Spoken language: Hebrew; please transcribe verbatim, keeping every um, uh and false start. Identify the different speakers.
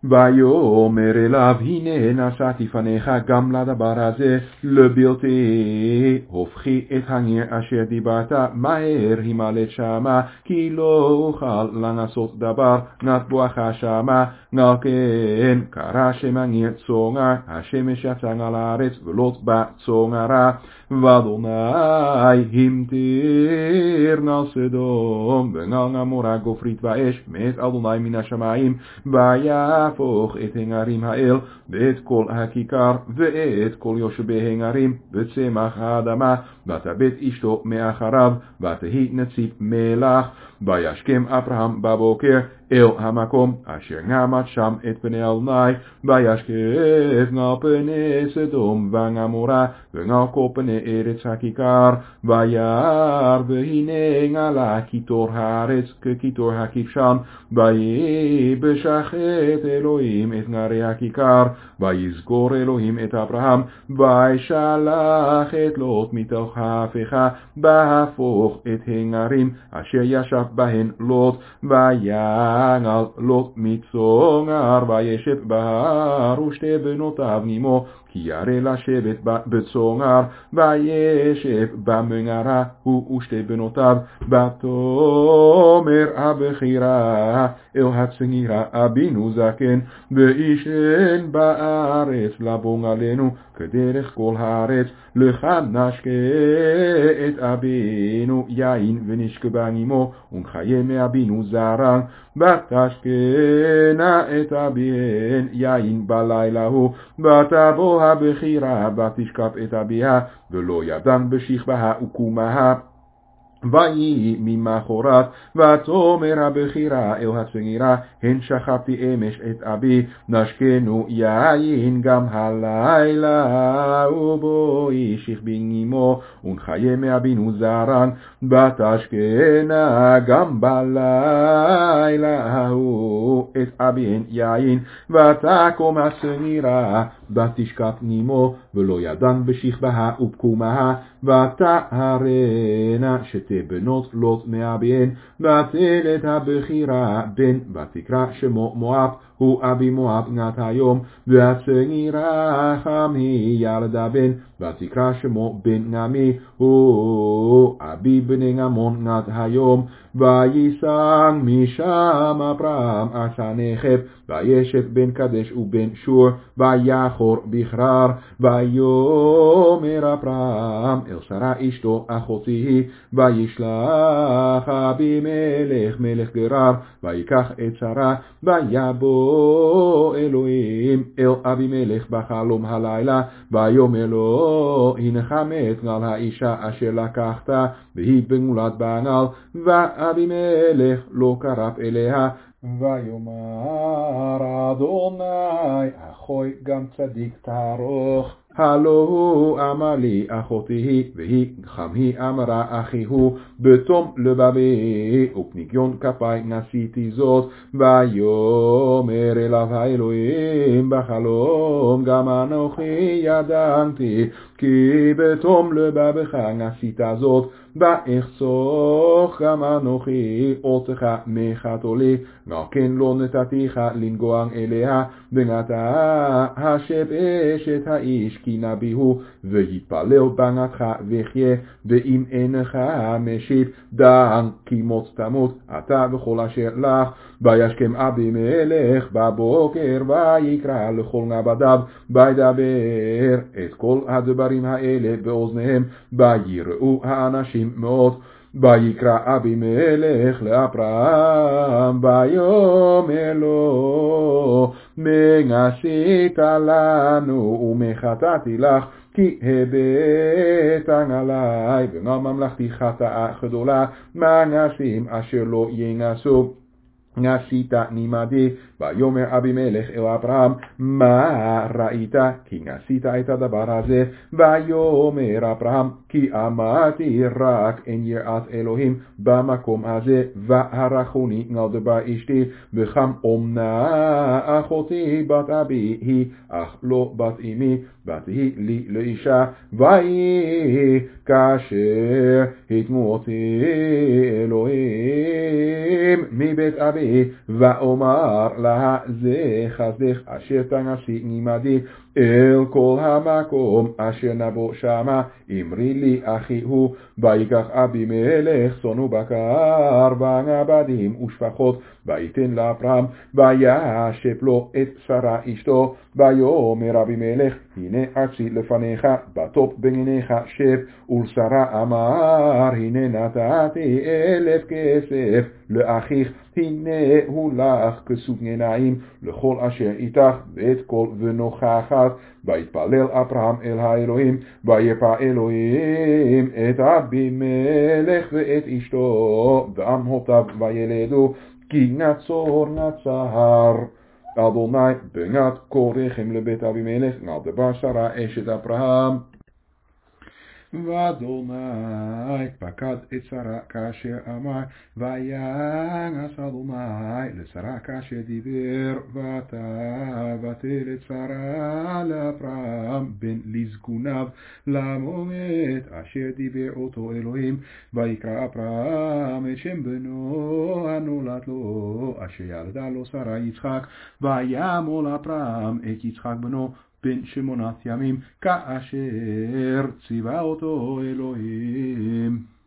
Speaker 1: ויאמר אליו, הנה נשאתי פניך גם לדבר הזה לבלתי הופכי את הנר אשר דיברת מהר הימלט שמה, כי לא אוכל לנסות דבר נטבוח שמה. על כן קרא שם הנר צונר, השמש יצא על הארץ ולוט בצונרה. ואדוני המטיר נל סדום ונל עמורה גופרית ואש מאת אדוני מן השמיים, ויהפוך את הנערים האל ואת כל הכיכר ואת כל יושבי הנערים וצמח האדמה, ותבט אשתו מאחריו ותהי נציב מלח. וישכם אברהם בבוקר אל המקום אשר נעמד שם את פני אדוני, וישכב על פני סדום ועמורה ועל כל פני ארץ הכיכר, וירא והנה עלה קיטור הארץ כקיטור הכבשן, ויבשח את אלוהים את נערי הכיכר, ויזכור אלוהים את אברהם, וישלח את לוט מתוך ההפכה, בהפוך את הנערים אשר ישב בהן לוט, ויעל לוט מצונר, וישב בהר ושתי בנותיו עמו, כי ירא לשבת בצונר, וישב במנהרה הוא ושתי בנותיו. ותאמר הבכירה אל הצעירה, אבינו זקן, וישן בארץ לבון עלינו כדרך כל הארץ, לך נשקה את אבינו יין ונשכבה עמו, ונחיה מאבינו זרע. ותשקנה את אביהן יין בלילה הוא, ותבוא הבכירה ותשקף את אביה, ולא ידן בשכבה וקומה. ויהי ממחרת, ותאמר הבכירה אל הצעירה, הן שכבתי אמש את אבי, נשקנו יין גם הלילה, ובואי שכבי עמו, ונחיה מאבינו זרע. ותשקנה גם בלילה ההוא את אביהן יין, ותקום הצעירה ותשכב עמו, ולא ידן בשכבה ובקומה. ותערנה שתי בנות לוט מאביהן, ותלד הבכירה בן, ותקרא שמו מואב, הוא אבי מואב נת היום. והצעירה חם היא ילדה בן, ותקרא שמו בן נמי, הוא אבי בני עמון נת היום. ויסע משם אברהם עשה נחב, וישב בין קדש ובין שור, ויחור בכרר. ויאמר אברהם אל שרה אשתו אחותי היא, וישלח אבימלך מלך גרר, ויקח את שרה. ויבוא אלוהים אל אבימלך בחלום הלילה, ויאמר לו, הנך מת על האישה אשר לקחת, והיא במולד בענל. ואבימלך לא קרב אליה. ויאמר אדוני, אחוי גם צדיק תערוך, הלא הוא אמר לי אחותי היא, והיא גם היא אמרה אחי הוא, בתום לבבי ופניגיון כפי נשיתי זאת. ויאמר אליו האלוהים בחלום, גם אנוכי ידעתי, כי בתום לבבך נשית זאת. ואחסוך גם אנוכי אותך מחתולי, על כן לא נתתיך לנגוע אליה. ונטע השב אשת האיש כי נביא הוא, ויתפלל בנתך וחיה. ואם אינך משיב, דע כי מות תמות אתה וכל אשר לך. וישכם אבימלך בבוקר, ויקרא לכל עבדיו, וידבר את כל הדברים האלה באוזניהם, ויראו האנשים מאוד. ויקרא אבימלך לאברהם, ויאמר לו, מה עשית לנו ומחטאתי לך, כי הבאת עלי ועל ממלכתי חטאה גדולה, מעשים אשר לא ינעשו עשית עמדי. ויאמר אבימלך אל אברהם, מה ראית? כי עשית את הדבר הזה. ויאמר אברהם, כי אמרתי רק אין יראת אלוהים במקום הזה, והרחוני על דבר אשתי, וכם אומנה אחותי בת אבי היא, אך לא בת אמי, ותהי לי לאישה. ויהי כאשר התמו אותי אלוהים מבית אבי, ואומר לה זה חסדך אשר תנשי עמדי אל כל המקום אשר נבוא שמה אמרי לי אחי הוא ויקח אבימלך צאן ובקר ועבדים ושפחות ויתן לאברהם וישב לו את שרה אשתו ויאמר אבימלך הנה ארצי לפניך בטוב בעיניך שב ולשרה אמר הנה נתתי אלף כסף לאחיך הנה הוא לך כסות עיניים לכל אשר איתך ואת כל ונוכחת ויתפלל אברהם אל האלוהים ויפע אלוהים את אבימלך ואת אשתו ואמהותיו וילדו כי נצור נצר אדוני בנת קורכם לבית אבימלך על דבר שרה אשת אברהם ואדוני פקד את שרה כאשר אמר ויעש אדוני לשרה כאשר דיבר ותבטל את שרה לאברהם בן לזקוניו למועד אשר דיבר אותו אלוהים ויקרא אברהם את שם בנו הנולד לו אשר ילדה לו שרה יצחק וימול אברהם את יצחק בנו בן שמונת ימים כאשר ציווה אותו אלוהים.